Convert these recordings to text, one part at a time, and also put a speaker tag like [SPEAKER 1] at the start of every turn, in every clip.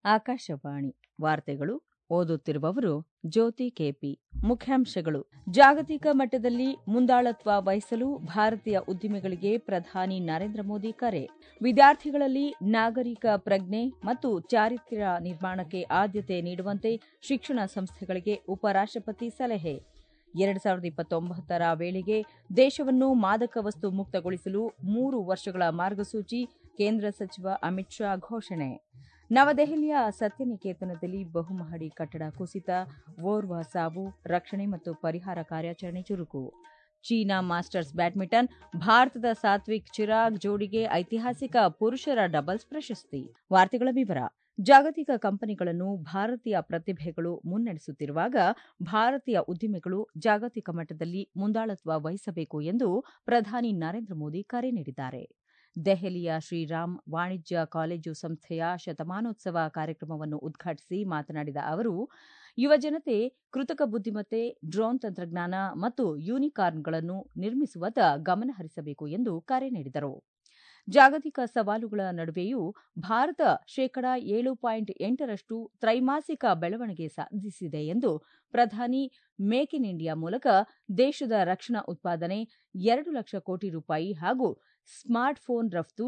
[SPEAKER 1] ಆಕಾಶವಾಣಿ ವಾರ್ತೆಗಳು ಓದುತ್ತಿರುವವರು ಜ್ಯೋತಿ ಕೆಪಿ. ಮುಖ್ಯಾಂಶಗಳು: ಜಾಗತಿಕ ಮಟ್ಟದಲ್ಲಿ ಮುಂದಾಳತ್ವ ವಹಿಸಲು ಭಾರತೀಯ ಉದ್ಯಮಿಗಳಿಗೆ ಪ್ರಧಾನಿ ನರೇಂದ್ರ ಮೋದಿ ಕರೆ. ವಿದ್ಯಾರ್ಥಿಗಳಲ್ಲಿ ನಾಗರಿಕ ಪ್ರಜ್ಞೆ ಮತ್ತು ಚಾರಿತ್ರ್ಯ ನಿರ್ಮಾಣಕ್ಕೆ ಆದ್ಯತೆ ನೀಡುವಂತೆ ಶಿಕ್ಷಣ ಸಂಸ್ಥೆಗಳಿಗೆ ಉಪರಾಷ್ಟಪತಿ ಸಲಹೆ. 2029ರ ವೇಳೆಗೆ ದೇಶವನ್ನು ಮಾದಕ ವಸ್ತು ಮುಕ್ತಗೊಳಿಸಲು 3 ವರ್ಷಗಳ ಮಾರ್ಗಸೂಚಿ ಕೇಂದ್ರ ಸಚಿವ ಅಮಿತ್ ಶಾ ಘೋಷಣೆ. ನವದೆಹಲಿಯ ಸತ್ಯನಿಕೇತನದಲ್ಲಿ ಬಹುಮಹಡಿ ಕಟ್ಟಡ ಕುಸಿತ, ಓರ್ವ ಸಾವು, ರಕ್ಷಣೆ ಮತ್ತು ಪರಿಹಾರ ಕಾರ್ಯಾಚರಣೆ ಚುರುಕು. ಚೀನಾ ಮಾಸ್ಟರ್ಸ್ ಬ್ಯಾಡ್ಮಿಂಟನ್, ಭಾರತದ ಸಾತ್ವಿಕ್ ಚಿರಾಗ್ ಜೋಡಿಗೆ ಐತಿಹಾಸಿಕ ಪುರುಷರ ಡಬಲ್ಸ್ ಪ್ರಶಸ್ತಿ. ವಾರ್ತೆಗಳ ವಿವರ: ಜಾಗತಿಕ ಕಂಪನಿಗಳನ್ನು ಭಾರತೀಯ ಪ್ರತಿಭೆಗಳು ಮುನ್ನಡೆಸುತ್ತಿರುವಾಗ ಭಾರತೀಯ ಉದ್ಯಮಿಗಳು ಜಾಗತಿಕ ಮಟ್ಟದಲ್ಲಿ ಮುಂದಾಳತ್ವ ವಹಿಸಬೇಕು ಎಂದು ಪ್ರಧಾನಿ ನರೇಂದ್ರ ಮೋದಿ ಕರೆ ನೀಡಿದ್ದಾರೆ. ದೆಹಲಿಯ ಶ್ರೀರಾಮ್ ವಾಣಿಜ್ಯ ಕಾಲೇಜು ಸಂಸ್ಥೆಯ ಶತಮಾನೋತ್ಸವ ಕಾರ್ಯಕ್ರಮವನ್ನು ಉದ್ಘಾಟಿಸಿ ಮಾತನಾಡಿದ ಅವರು, ಯುವಜನತೆ ಕೃತಕ ಬುದ್ದಿಮತ್ತೆ, ಡ್ರೋನ್ ತಂತ್ರಜ್ಞಾನ ಮತ್ತು ಯೂನಿಕಾರ್ನ್ಗಳನ್ನು ನಿರ್ಮಿಸುವತ್ತ ಗಮನ ಹರಿಸಬೇಕು ಎಂದು ಕರೆ ನೀಡಿದರು. ಜಾಗತಿಕ ಸವಾಲುಗಳ ನಡುವೆಯೂ ಭಾರತ 7.8ರಷ್ಟು ತ್ರೈಮಾಸಿಕ ಬೆಳವಣಿಗೆ ಸಾಧಿಸಿದೆ ಎಂದು ಪ್ರಧಾನಿ ಮೇಕ್ ಇನ್ ಇಂಡಿಯಾ ಮೂಲಕ ದೇಶದ ರಕ್ಷಣಾ ಉತ್ಪಾದನೆ 2 ಲಕ್ಷ ಕೋಟಿ ರೂಪಾಯಿ ಹಾಗೂ ಸ್ಮಾರ್ಟ್ಫೋನ್ ರಫ್ತು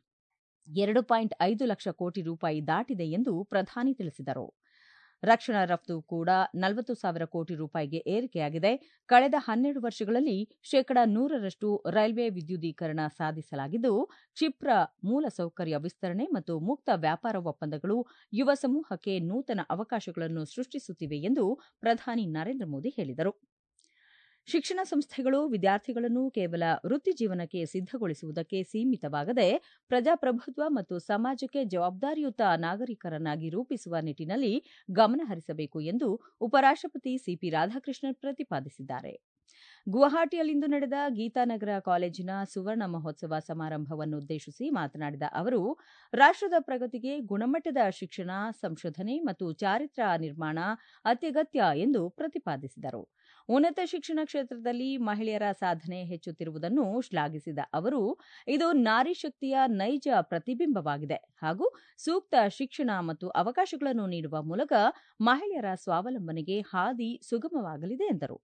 [SPEAKER 1] 2.5 ಲಕ್ಷ ಕೋಟಿ ರೂಪಾಯಿ ದಾಟಿದೆ ಎಂದು ಪ್ರಧಾನಿ ತಿಳಿಸಿದರು. ರಕ್ಷಣಾ ರಫ್ತು ಕೂಡ 40,000 ಕೋಟಿ ರೂಪಾಯಿಗೆ ಏರಿಕೆಯಾಗಿದೆ. ಕಳೆದ 12 ವರ್ಷಗಳಲ್ಲಿ 100ರಷ್ಟು ರೈಲ್ವೆ ವಿದ್ಯುದೀಕರಣ ಸಾಧಿಸಲಾಗಿದ್ದು, ಕ್ಷಿಪ್ರ ಮೂಲಸೌಕರ್ಯ ವಿಸ್ತರಣೆ ಮತ್ತು ಮುಕ್ತ ವ್ಯಾಪಾರ ಒಪ್ಪಂದಗಳು ಯುವ ಸಮೂಹಕ್ಕೆ ನೂತನ ಅವಕಾಶಗಳನ್ನು ಸೃಷ್ಟಿಸುತ್ತಿವೆ ಎಂದು ಪ್ರಧಾನಿ ನರೇಂದ್ರ ಮೋದಿ ಹೇಳಿದರು. ಶಿಕ್ಷಣ ಸಂಸ್ಥೆಗಳು ವಿದ್ಯಾರ್ಥಿಗಳನ್ನು ಕೇವಲ ವೃತ್ತಿಜೀವನಕ್ಕೆ ಸಿದ್ಧಗೊಳಿಸುವುದಕ್ಕೆ ಸೀಮಿತವಾಗದೆ ಪ್ರಜಾಪ್ರಭುತ್ವ ಮತ್ತು ಸಮಾಜಕ್ಕೆ ಜವಾಬ್ದಾರಿಯುತ ನಾಗರಿಕರನ್ನಾಗಿ ರೂಪಿಸುವ ನಿಟ್ಟಿನಲ್ಲಿ ಗಮನ ಹರಿಸಬೇಕು ಎಂದು ಉಪರಾಷ್ಟಪತಿ ಸಿಪಿ ರಾಧಾಕೃಷ್ಣನ್ ಪ್ರತಿಪಾದಿಸಿದ್ದಾರೆ. ಗುವಾಹಟಿಯಲ್ಲಿಂದು ನಡೆದ ಗೀತಾನಗರ ಕಾಲೇಜಿನ ಸುವರ್ಣ ಮಹೋತ್ಸವ ಸಮಾರಂಭವನ್ನುದ್ದೇಶಿಸಿ ಮಾತನಾಡಿದ ಅವರು, ರಾಷ್ಟದ ಪ್ರಗತಿಗೆ ಗುಣಮಟ್ಟದ ಶಿಕ್ಷಣ, ಸಂಶೋಧನೆ ಮತ್ತು ಚಾರಿತ್ರ್ಯ ನಿರ್ಮಾಣ ಅತ್ಯಗತ್ಯ ಎಂದು ಪ್ರತಿಪಾದಿಸಿದರು. ಉನ್ನತ ಶಿಕ್ಷಣ ಕ್ಷೇತ್ರದಲ್ಲಿ ಮಹಿಳೆಯರ ಸಾಧನೆ ಹೆಚ್ಚುತ್ತಿರುವುದನ್ನು ಶ್ಲಾಘಿಸಿದ ಅವರು, ಇದು ನಾರಿ ಶಕ್ತಿಯ ನೈಜ ಪ್ರತಿಬಿಂಬವಾಗಿದೆ ಹಾಗೂ ಸೂಕ್ತ ಶಿಕ್ಷಣ ಮತ್ತು ಅವಕಾಶಗಳನ್ನು ನೀಡುವ ಮೂಲಕ ಮಹಿಳೆಯರ ಸ್ವಾವಲಂಬನೆಗೆ ಹಾದಿ ಸುಗಮವಾಗಲಿದೆ ಎಂದರು.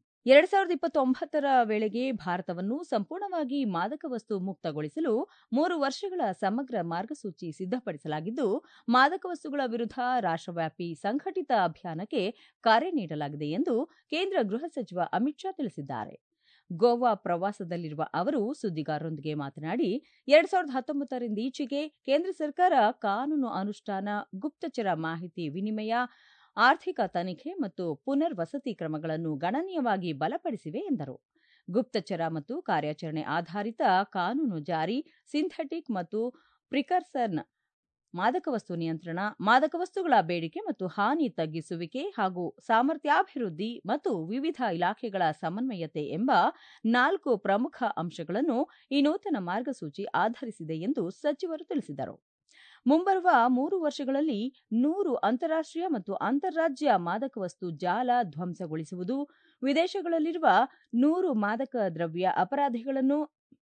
[SPEAKER 1] 2029ರ ವೇಳೆಗೆ ಭಾರತವನ್ನು ಸಂಪೂರ್ಣವಾಗಿ ಮಾದಕ ವಸ್ತು ಮುಕ್ತಗೊಳಿಸಲು 3 ವರ್ಷಗಳ ಸಮಗ್ರ ಮಾರ್ಗಸೂಚಿ ಸಿದ್ಧಪಡಿಸಲಾಗಿದ್ದು, ಮಾದಕ ವಸ್ತುಗಳ ವಿರುದ್ಧ ರಾಷ್ಟವ್ಯಾಪಿ ಸಂಘಟಿತ ಅಭಿಯಾನಕ್ಕೆ ಕರೆ ನೀಡಲಾಗಿದೆ ಎಂದು ಕೇಂದ್ರ ಗೃಹ ಸಚಿವ ಅಮಿತ್ ಶಾ ತಿಳಿಸಿದ್ದಾರೆ. ಗೋವಾ ಪ್ರವಾಸದಲ್ಲಿರುವ ಅವರು ಸುದ್ದಿಗಾರರೊಂದಿಗೆ ಮಾತನಾಡಿ, 2019ರಿಂದೀಚೆಗೆ ಕೇಂದ್ರ ಸರ್ಕಾರ ಕಾನೂನು ಅನುಷ್ಠಾನ, ಗುಪ್ತಚರ ಮಾಹಿತಿ ವಿನಿಮಯ, ಆರ್ಥಿಕ ತನಿಖೆ ಮತ್ತು ಪುನರ್ವಸತಿ ಕ್ರಮಗಳನ್ನು ಗಣನೀಯವಾಗಿ ಬಲಪಡಿಸಿವೆ ಎಂದರು. ಗುಪ್ತಚರ ಮತ್ತು ಕಾರ್ಯಾಚರಣೆ ಆಧಾರಿತ ಕಾನೂನು ಜಾರಿ, ಸಿಂಥೆಟಿಕ್ ಮತ್ತು ಪ್ರಿಕರ್ಸರ್ ಮಾದಕ ವಸ್ತು ನಿಯಂತ್ರಣ, ಮಾದಕ ವಸ್ತುಗಳ ಬೇಡಿಕೆ ಮತ್ತು ಹಾನಿ ತಗ್ಗಿಸುವಿಕೆ ಹಾಗೂ ಸಾಮರ್ಥ್ಯಾಭಿವೃದ್ಧಿ ಮತ್ತು ವಿವಿಧ ಇಲಾಖೆಗಳ ಸಮನ್ವಯತೆ ಎಂಬ 4 ಪ್ರಮುಖ ಅಂಶಗಳನ್ನು ಈ ನೂತನ ಮಾರ್ಗಸೂಚಿ ಆಧರಿಸಿದೆ ಎಂದು ಸಚಿವರು ತಿಳಿಸಿದರು. ಮುಂಬರುವ 3 ವರ್ಷಗಳಲ್ಲಿ 100 ಅಂತಾರಾಷ್ಟೀಯ ಮತ್ತು ಅಂತಾರಾಜ್ಯ ಮಾದಕ ವಸ್ತು ಜಾಲ ಧ್ವಂಸಗೊಳಿಸುವುದು, ವಿದೇಶಗಳಲ್ಲಿರುವ 100 ಮಾದಕ ದ್ರವ್ಯ ಅಪರಾಧಿಗಳನ್ನು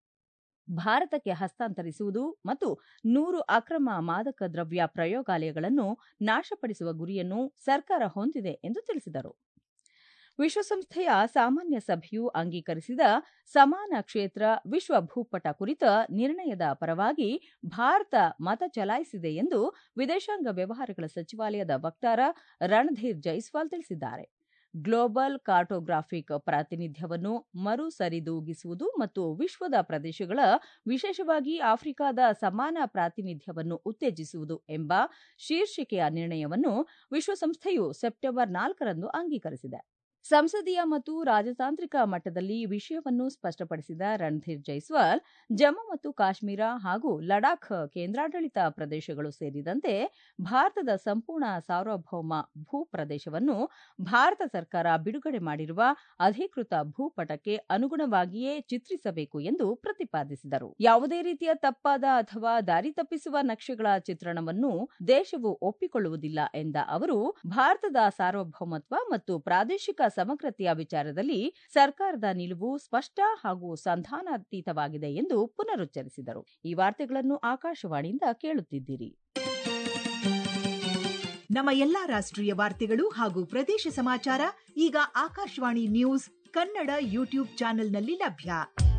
[SPEAKER 1] ಭಾರತಕ್ಕೆ ಹಸ್ತಾಂತರಿಸುವುದು ಮತ್ತು 100 ಅಕ್ರಮ ಮಾದಕ ದ್ರವ್ಯ ಪ್ರಯೋಗಾಲಯಗಳನ್ನು ನಾಶಪಡಿಸುವ ಗುರಿಯನ್ನು ಸರ್ಕಾರ ಹೊಂದಿದೆ ಎಂದು ತಿಳಿಸಿದರು. ವಿಶ್ವಸಂಸ್ಥೆಯ ಸಾಮಾನ್ಯ ಸಭೆಯು ಅಂಗೀಕರಿಸಿದ ಸಮಾನ ಕ್ಷೇತ್ರ ವಿಶ್ವ ಭೂಪಟ ಕುರಿತ ನಿರ್ಣಯದ ಪರವಾಗಿ ಭಾರತ ಮತ ಚಲಾಯಿಸಿದೆ ಎಂದು ವಿದೇಶಾಂಗ ವ್ಯವಹಾರಗಳ ಸಚಿವಾಲಯದ ವಕ್ತಾರ ರಣಧೀರ್ ಜೈಸ್ವಾಲ್ ತಿಳಿಸಿದ್ದಾರೆ. ಗ್ಲೋಬಲ್ ಕಾರ್ಟೋಗ್ರಾಫಿಕ್ ಪ್ರಾತಿನಿಧ್ಯವನ್ನು ಮರು ಸರಿದೂಗಿಸುವುದು ಮತ್ತು ವಿಶ್ವದ ಪ್ರದೇಶಗಳ, ವಿಶೇಷವಾಗಿ ಆಫ್ರಿಕಾದ ಸಮಾನ ಪ್ರಾತಿನಿಧ್ಯವನ್ನು ಉತ್ತೇಜಿಸುವುದು ಎಂಬ ಶೀರ್ಷಿಕೆಯ ನಿರ್ಣಯವನ್ನು ವಿಶ್ವಸಂಸ್ಥೆಯು ಸೆಪ್ಟೆಂಬರ್ 4ರಂದು ಅಂಗೀಕರಿಸಿದೆ. ಸಂಸದೀಯ ಮತ್ತು ರಾಜತಾಂತ್ರಿಕ ಮಟ್ಟದಲ್ಲಿ ವಿಷಯವನ್ನು ಸ್ಪಷ್ಟಪಡಿಸಿದ ರಣಧೀರ್ ಜೈಸ್ವಾಲ್, ಜಮ್ಮು ಮತ್ತು ಕಾಶ್ಮೀರ ಹಾಗೂ ಲಡಾಖ್ ಕೇಂದ್ರಾಡಳಿತ ಪ್ರದೇಶಗಳು ಸೇರಿದಂತೆ ಭಾರತದ ಸಂಪೂರ್ಣ ಸಾರ್ವಭೌಮ ಭೂಪ್ರದೇಶವನ್ನು ಭಾರತ ಸರ್ಕಾರ ಬಿಡುಗಡೆ ಮಾಡಿರುವ ಅಧಿಕೃತ ಭೂಪಟಕ್ಕೆ ಅನುಗುಣವಾಗಿಯೇ ಚಿತ್ರಿಸಬೇಕು ಎಂದು ಪ್ರತಿಪಾದಿಸಿದರು. ಯಾವುದೇ ರೀತಿಯ ತಪ್ಪಾದ ಅಥವಾ ದಾರಿ ತಪ್ಪಿಸುವ ನಕ್ಷೆಗಳ ಚಿತ್ರಣವನ್ನು ದೇಶವು ಒಪ್ಪಿಕೊಳ್ಳುವುದಿಲ್ಲ ಎಂದ ಅವರು, ಭಾರತದ ಸಾರ್ವಭೌಮತ್ವ ಮತ್ತು ಪ್ರಾದೇಶಿಕ ಸಮಗ್ರತೆಯ ವಿಚಾರದಲ್ಲಿ ಸರ್ಕಾರದ ನಿಲುವು ಸ್ಪಷ್ಟ ಹಾಗೂ ಸಂಧಾನಾತೀತವಾಗಿದೆ ಎಂದು ಪುನರುಚ್ಚರಿಸಿದರು. ಈ ವಾರ್ತೆಗಳನ್ನು ಆಕಾಶವಾಣಿಯಿಂದ ಕೇಳುತ್ತಿದ್ದೀರಿ.
[SPEAKER 2] ನಮ್ಮ ಎಲ್ಲಾ ರಾಷ್ಟ್ರೀಯ ವಾರ್ತೆಗಳು ಹಾಗೂ ಪ್ರದೇಶ ಸಮಾಚಾರ ಈಗ ಆಕಾಶವಾಣಿ ನ್ಯೂಸ್ ಕನ್ನಡ ಯೂಟ್ಯೂಬ್ ಚಾನೆಲ್ನಲ್ಲಿ ಲಭ್ಯ.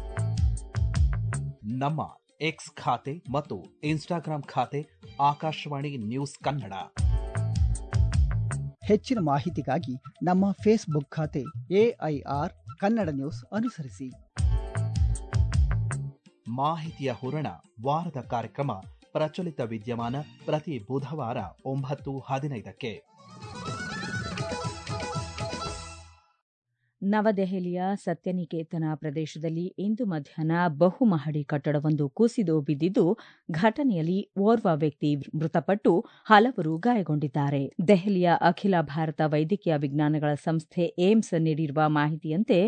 [SPEAKER 3] ನಮ್ಮ ಎಕ್ಸ್ ಖಾತೆ ಮತ್ತು ಇನ್ಸ್ಟಾಗ್ರಾಂ ಖಾತೆ ಆಕಾಶವಾಣಿ ನ್ಯೂಸ್ ಕನ್ನಡ.
[SPEAKER 4] ಹೆಚ್ಚಿನ ಮಾಹಿತಿಗಾಗಿ ನಮ್ಮ ಫೇಸ್ಬುಕ್ ಖಾತೆ AIR ಕನ್ನಡ ನ್ಯೂಸ್ ಅನುಸರಿಸಿ.
[SPEAKER 3] ಮಾಹಿತಿಯ ಹೂರಣ ವಾರದ ಕಾರ್ಯಕ್ರಮ ಪ್ರಚಲಿತ ವಿದ್ಯಮಾನ ಪ್ರತಿ ಬುಧವಾರ 9:15ಕ್ಕೆ.
[SPEAKER 1] ನವದೆಹಲಿಯ ಸತ್ಯನಿಕೇತನ ಪ್ರದೇಶದಲ್ಲಿ ಇಂದು ಮಧ್ಯಾಹ್ನ ಬಹುಮಹಡಿ ಕಟ್ಟಡವೊಂದು ಕುಸಿದು ಬಿದ್ದಿದ್ದು, ಘಟನೆಯಲ್ಲಿ ಓರ್ವ ವ್ಯಕ್ತಿ ಮೃತಪಟ್ಟು ಹಲವರು ಗಾಯಗೊಂಡಿದ್ದಾರೆ. ದೆಹಲಿಯ ಅಖಿಲ ಭಾರತ ವೈದ್ಯಕೀಯ ವಿಜ್ಞಾನಗಳ ಸಂಸ್ಥೆ ಏಮ್ಸ್ ನೀಡಿರುವ ಮಾಹಿತಿಯಂತೆ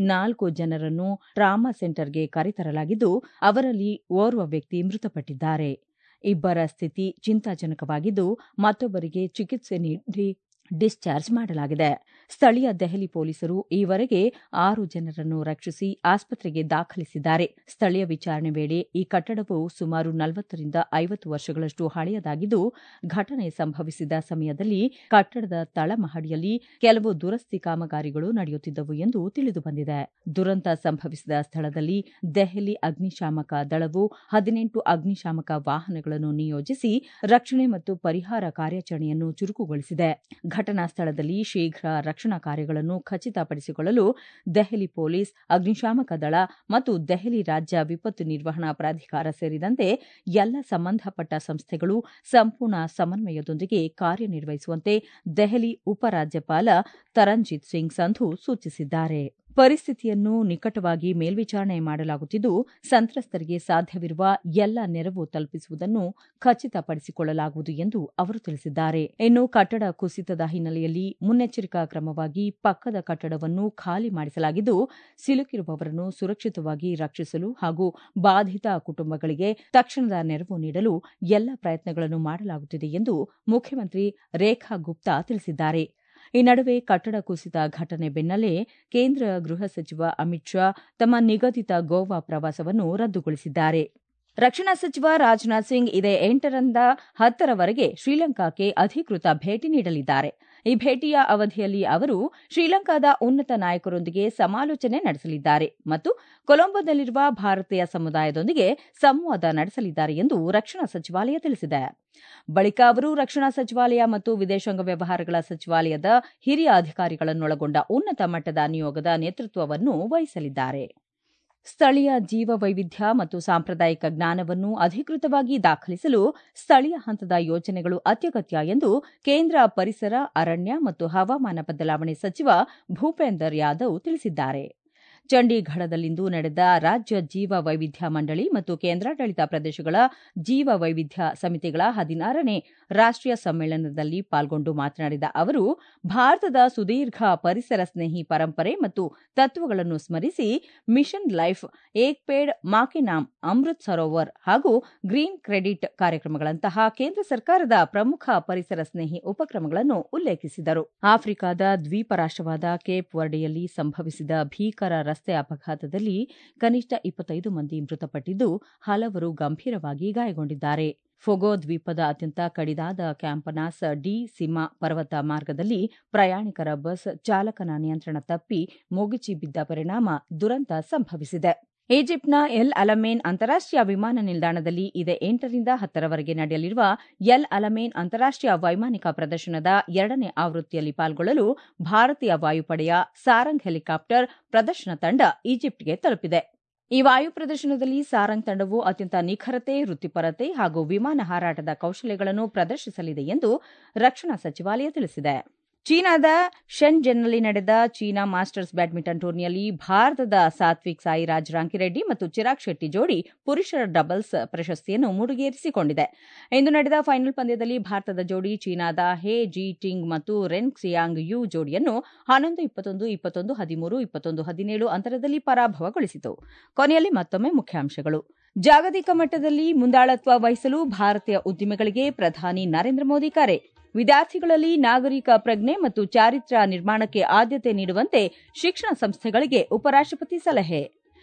[SPEAKER 1] 4 ಜನರನ್ನು ಟ್ರಾಮಾ ಸೆಂಟರ್ಗೆ ಕರೆತರಲಾಗಿದ್ದು, ಅವರಲ್ಲಿ ಓರ್ವ ವ್ಯಕ್ತಿ ಮೃತಪಟ್ಟಿದ್ದಾರೆ. ಇಬ್ಬರ ಸ್ಥಿತಿ ಚಿಂತಾಜನಕವಾಗಿದ್ದು, ಮತ್ತೊಬ್ಬರಿಗೆ ಚಿಕಿತ್ಸೆ ನೀಡಿ ಡಿಸ್ಚಾರ್ಜ್ ಮಾಡಲಾಗಿದೆ. ಸ್ಥಳೀಯ ದೆಹಲಿ ಪೊಲೀಸರು ಈವರೆಗೆ 6 ಜನರನ್ನು ರಕ್ಷಿಸಿ ಆಸ್ಪತ್ರೆಗೆ ದಾಖಲಿಸಿದ್ದಾರೆ. ಸ್ಥಳೀಯ ವಿಚಾರಣೆ ವೇಳೆ ಈ ಕಟ್ಟಡವು ಸುಮಾರು 40ರಿಂದ 50 ವರ್ಷಗಳಷ್ಟು ಹಳೆಯದಾಗಿದ್ದು, ಘಟನೆ ಸಂಭವಿಸಿದ ಸಮಯದಲ್ಲಿ ಕಟ್ಟಡದ ತಳಮಹಡಿಯಲ್ಲಿ ಕೆಲವು ದುರಸ್ತಿ ಕಾಮಗಾರಿಗಳು ನಡೆಯುತ್ತಿದ್ದವು ಎಂದು ತಿಳಿದುಬಂದಿದೆ. ದುರಂತ ಸಂಭವಿಸಿದ ಸ್ಥಳದಲ್ಲಿ ದೆಹಲಿ ಅಗ್ನಿಶಾಮಕ ದಳವು 18 ಅಗ್ನಿಶಾಮಕ ವಾಹನಗಳನ್ನು ನಿಯೋಜಿಸಿ ರಕ್ಷಣೆ ಮತ್ತು ಪರಿಹಾರ ಕಾರ್ಯಾಚರಣೆಯನ್ನು ಚುರುಕುಗೊಳಿಸಿದೆ. ಘಟನಾ ಸ್ಥಳದಲ್ಲಿ ಶೀಘ್ರ ರಕ್ಷಣಾ ಕಾರ್ಯಗಳನ್ನು ಖಚಿತಪಡಿಸಿಕೊಳ್ಳಲು ದೆಹಲಿ ಪೊಲೀಸ್, ಅಗ್ನಿಶಾಮಕ ದಳ ಮತ್ತು ದೆಹಲಿ ರಾಜ್ಯ ವಿಪತ್ತು ನಿರ್ವಹಣಾ ಪ್ರಾಧಿಕಾರ ಸೇರಿದಂತೆ ಎಲ್ಲ ಸಂಬಂಧಪಟ್ಟ ಸಂಸ್ಥೆಗಳು ಸಂಪೂರ್ಣ ಸಮನ್ವಯದೊಂದಿಗೆ ಕಾರ್ಯನಿರ್ವಹಿಸುವಂತೆ ದೆಹಲಿ ಉಪರಾಜ್ಯಪಾಲ ತರಂಜಿತ್ ಸಿಂಗ್ ಸಂಧು ಸೂಚಿಸಿದ್ದಾರೆ. ಪರಿಸ್ಥಿತಿಯನ್ನು ನಿಕಟವಾಗಿ ಮೇಲ್ವಿಚಾರಣೆ ಮಾಡಲಾಗುತ್ತಿದ್ದು, ಸಂತ್ರಸ್ತರಿಗೆ ಸಾಧ್ಯವಿರುವ ಎಲ್ಲ ನೆರವು ತಲುಪಿಸುವುದನ್ನು ಖಚಿತಪಡಿಸಿಕೊಳ್ಳಲಾಗುವುದು ಎಂದು ಅವರು ತಿಳಿಸಿದ್ದಾರೆ. ಇನ್ನು ಕಟ್ಟಡ ಕುಸಿತದ ಹಿನ್ನೆಲೆಯಲ್ಲಿ ಮುನ್ನೆಚ್ಚರಿಕಾ ಕ್ರಮವಾಗಿ ಪಕ್ಕದ ಕಟ್ಟಡವನ್ನು ಖಾಲಿ ಮಾಡಿಸಲಾಗಿದ್ದು, ಸಿಲುಕಿರುವವರನ್ನು ಸುರಕ್ಷಿತವಾಗಿ ರಕ್ಷಿಸಲು ಹಾಗೂ ಬಾಧಿತ ಕುಟುಂಬಗಳಿಗೆ ತಕ್ಷಣದ ನೆರವು ನೀಡಲು ಎಲ್ಲ ಪ್ರಯತ್ನಗಳನ್ನು ಮಾಡಲಾಗುತ್ತಿದೆ ಎಂದು ಮುಖ್ಯಮಂತ್ರಿ ರೇಖಾ ಗುಪ್ತಾ ತಿಳಿಸಿದ್ದಾರೆ. ಈ ನಡುವೆ ಕಟ್ಟಡ ಕುಸಿತ ಘಟನೆ ಬೆನ್ನಲ್ಲೇ ಕೇಂದ್ರ ಗೃಹ ಸಚಿವ ಅಮಿತ್ ಶಾ ತಮ್ಮ ನಿಗದಿತ ಗೋವಾ ಪ್ರವಾಸವನ್ನು ರದ್ದುಗೊಳಿಸಿದ್ದಾರೆ. ರಕ್ಷಣಾ ಸಚಿವ ರಾಜನಾಥ್ ಸಿಂಗ್ ಇದೇ 8ರಿಂದ 10ರವರೆಗೆ ಶ್ರೀಲಂಕಾಕ್ಕೆ ಅಧಿಕೃತ ಭೇಟಿ ನೀಡಲಿದ್ದಾರೆ. ಈ ಭೇಟಿಯ ಅವಧಿಯಲ್ಲಿ ಅವರು ಶ್ರೀಲಂಕಾದ ಉನ್ನತ ನಾಯಕರೊಂದಿಗೆ ಸಮಾಲೋಚನೆ ನಡೆಸಲಿದ್ದಾರೆ ಮತ್ತು ಕೊಲಂಬೋದಲ್ಲಿರುವ ಭಾರತೀಯ ಸಮುದಾಯದೊಂದಿಗೆ ಸಂವಾದ ನಡೆಸಲಿದ್ದಾರೆ ಎಂದು ರಕ್ಷಣಾ ಸಚಿವಾಲಯ ತಿಳಿಸಿದೆ. ಬಳಿಕ ಅವರು ರಕ್ಷಣಾ ಸಚಿವಾಲಯ ಮತ್ತು ವಿದೇಶಾಂಗ ವ್ಯವಹಾರಗಳ ಸಚಿವಾಲಯದ ಹಿರಿಯ ಅಧಿಕಾರಿಗಳನ್ನೊಳಗೊಂಡ ಉನ್ನತ ಮಟ್ಟದ ನಿಯೋಗದ ನೇತೃತ್ವವನ್ನು ವಹಿಸಲಿದ್ದಾರೆ. ಸ್ಥಳೀಯ ಜೀವವೈವಿಧ್ಯ ಮತ್ತು ಸಾಂಪ್ರದಾಯಿಕ ಜ್ಞಾನವನ್ನು ಅಧಿಕೃತವಾಗಿ ದಾಖಲಿಸಲು ಸ್ಥಳೀಯ ಹಂತದ ಯೋಜನೆಗಳು ಅತ್ಯಗತ್ಯ ಎಂದು ಕೇಂದ್ರ ಪರಿಸರ, ಅರಣ್ಯ ಮತ್ತು ಹವಾಮಾನ ಬದಲಾವಣೆ ಸಚಿವ ಭೂಪೇಂದರ್ ಯಾದವ್ ತಿಳಿಸಿದ್ದಾರೆ. ಚಂಡೀಗಢದಲ್ಲಿಂದು ನಡೆದ ರಾಜ್ಯ ಜೀವ ವೈವಿಧ್ಯ ಮಂಡಳಿ ಮತ್ತು ಕೇಂದ್ರಾಡಳಿತ ಪ್ರದೇಶಗಳ ಜೀವ ವೈವಿಧ್ಯ ಸಮಿತಿಗಳ 16ನೇ ರಾಷ್ಟೀಯ ಸಮ್ಮೇಳನದಲ್ಲಿ ಪಾಲ್ಗೊಂಡು ಮಾತನಾಡಿದ ಅವರು, ಭಾರತದ ಸುದೀರ್ಘ ಪರಿಸರ ಸ್ನೇಹಿ ಪರಂಪರೆ ಮತ್ತು ತತ್ವಗಳನ್ನು ಸ್ಮರಿಸಿ ಮಿಷನ್ ಲೈಫ್, ಏಕ್ ಪೇಡ್ ಮಾ ಕೆ ನಾಮ್, ಅಮೃತ್ ಸರೋವರ್ ಹಾಗೂ ಗ್ರೀನ್ ಕ್ರೆಡಿಟ್ ಕಾರ್ಯಕ್ರಮಗಳಂತಹ ಕೇಂದ್ರ ಸರ್ಕಾರದ ಪ್ರಮುಖ ಪರಿಸರ ಸ್ನೇಹಿ ಉಪಕ್ರಮಗಳನ್ನು ಉಲ್ಲೇಖಿಸಿದರು. ಆಫ್ರಿಕಾದ ದ್ವೀಪ ರಾಷ್ಟವಾದ ಕೇಪ್ ವರ್ಡೆಯಲ್ಲಿ ಸಂಭವಿಸಿದ ಭೀಕರ ರಸ್ತೆ ಅಪಘಾತದಲ್ಲಿ ಕನಿಷ್ಠ 25 ಮಂದಿ ಮೃತಪಟ್ಟಿದ್ದು, ಹಲವರು ಗಂಭೀರವಾಗಿ ಗಾಯಗೊಂಡಿದ್ದಾರೆ. ಫೊಗೊ ದ್ವೀಪದ ಅತ್ಯಂತ ಕಡಿದಾದ ಕ್ಯಾಂಪನಾಸ್ ಡಿ ಸಿಮಾ ಪರ್ವತ ಮಾರ್ಗದಲ್ಲಿ ಪ್ರಯಾಣಿಕರ ಬಸ್ ಚಾಲಕನ ನಿಯಂತ್ರಣ ತಪ್ಪಿ ಮುಗಿಚಿ ಬಿದ್ದ ಪರಿಣಾಮ ದುರಂತ ಸಂಭವಿಸಿದೆ. ಈಜಿಪ್ಟ್ನ ಎಲ್ ಅಲಮೇನ್ ಅಂತಾರಾಷ್ಟೀಯ ವಿಮಾನ ನಿಲ್ದಾಣದಲ್ಲಿ ಇದೇ 8ರಿಂದ 10ರವರೆಗೆ ನಡೆಯಲಿರುವ ಎಲ್ ಅಲಮೇನ್ ಅಂತಾರಾಷ್ಟೀಯ ವೈಮಾನಿಕ ಪ್ರದರ್ಶನದ 2ನೇ ಆವೃತ್ತಿಯಲ್ಲಿ ಪಾಲ್ಗೊಳ್ಳಲು ಭಾರತೀಯ ವಾಯುಪಡೆಯ ಸಾರಂಗ್ ಹೆಲಿಕಾಪ್ಟರ್ ಪ್ರದರ್ಶನ ತಂಡ ಈಜಿಪ್ಟ್ಗೆ ತಲುಪಿದೆ. ಈ ವಾಯು ಪ್ರದರ್ಶನದಲ್ಲಿ ಸಾರಂಗ್ ತಂಡವು ಅತ್ಯಂತ ನಿಖರತೆ, ವೃತ್ತಿಪರತೆ ಹಾಗೂ ವಿಮಾನ ಹಾರಾಟದ ಕೌಶಲ್ಯಗಳನ್ನು ಪ್ರದರ್ಶಿಸಲಿದೆ ಎಂದು ರಕ್ಷಣಾ ಸಚಿವಾಲಯ ತಿಳಿಸಿದೆ. ಚೀನಾದ ಶೆನ್ಜೆನ್ನಲ್ಲಿ ನಡೆದ ಚೀನಾ ಮಾಸ್ಟರ್ಸ್ ಬ್ಯಾಡ್ಮಿಂಟನ್ ಟೂರ್ನಿಯಲ್ಲಿ ಭಾರತದ ಸಾತ್ವಿಕ್ ಸಾಯಿರಾಜ್ ರಾಂಕಿರೆಡ್ಡಿ ಮತ್ತು ಚಿರಾಗ್ ಶೆಟ್ಟಿ ಜೋಡಿ ಪುರುಷರ ಡಬಲ್ಸ್ ಪ್ರಶಸ್ತಿಯನ್ನು ಮುಡಿಗೇರಿಸಿಕೊಂಡಿದೆ. ಇಂದು ನಡೆದ ಫೈನಲ್ ಪಂದ್ಯದಲ್ಲಿ ಭಾರತದ ಜೋಡಿ ಚೀನಾದ ಹೆ ಜಿ ಟಿಂಗ್ ಮತ್ತು ರೆನ್ ಕ್ಸಿಯಾಂಗ್ ಯು ಜೋಡಿಯನ್ನು 11-21, 21-13, 21-17 ಅಂತರದಲ್ಲಿ ಪರಾಭವಗೊಳಿಸಿತು. ಕೊನೆಯಲ್ಲಿ ಮತ್ತೊಮ್ಮೆ ಮುಖ್ಯಾಂಶಗಳು. ಜಾಗತಿಕ ಮಟ್ಟದಲ್ಲಿ ಮುಂದಾಳತ್ವ ವಹಿಸಲು ಭಾರತೀಯ ಉದ್ಯಮಿಗಳಿಗೆ ಪ್ರಧಾನಿ ನರೇಂದ್ರ ಮೋದಿ ಕರೆ. ವಿದ್ಯಾರ್ಥಿಗಳಲ್ಲಿ ನಾಗರಿಕ ಪ್ರಜ್ಞೆ ಮತ್ತು ಚಾರಿತ್ರ್ಯ ನಿರ್ಮಾಣಕ್ಕೆ ಆದ್ಯತೆ ನೀಡುವಂತೆ ಶಿಕ್ಷಣ ಸಂಸ್ಥೆಗಳಿಗೆ ಉಪರಾಷ್ಟಪತಿ ಸಲಹೆ.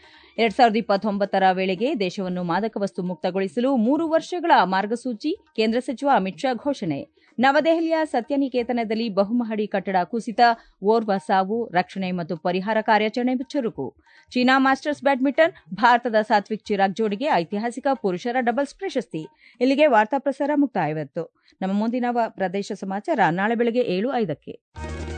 [SPEAKER 1] 2029ರ ವೇಳೆಗೆ ದೇಶವನ್ನು ಮಾದಕ ವಸ್ತು ಮುಕ್ತಗೊಳಿಸಲು 3 ವರ್ಷಗಳ ಮಾರ್ಗಸೂಚಿ ಕೇಂದ್ರ ಸಚಿವ ಅಮಿತ್ ಶಾ ಘೋಷಣೆ. ನವದೆಹಲಿಯ ಸತ್ಯನಿಕೇತನದಲ್ಲಿ ಬಹುಮಹಡಿ ಕಟ್ಟಡ ಕುಸಿತ, ಓರ್ವ ಸಾವು, ರಕ್ಷಣೆ ಮತ್ತು ಪರಿಹಾರ ಕಾರ್ಯಾಚರಣೆ ಚುರುಕು. ಚೀನಾ ಮಾಸ್ಟರ್ಸ್ ಬ್ಯಾಡ್ಮಿಂಟನ್, ಭಾರತದ ಸಾತ್ವಿಕ್ ಚಿರಾಗ್ ಜೋಡಿಗೆ ಐತಿಹಾಸಿಕ ಪುರುಷರ ಡಬಲ್ಸ್ ಪ್ರಶಸ್ತಿ. ಇಲ್ಲಿಗೆ ವಾರ್ತಾ ಪ್ರಸಾರ ಮುಕ್ತಾಯವಾಯಿತು. ನಮ್ಮ ಮುಂದಿನ ಪ್ರದೇಶ ಸಮಾಚಾರ ನಾಳೆ ಬೆಳಗ್ಗೆ 7:05ಕ್ಕೆ.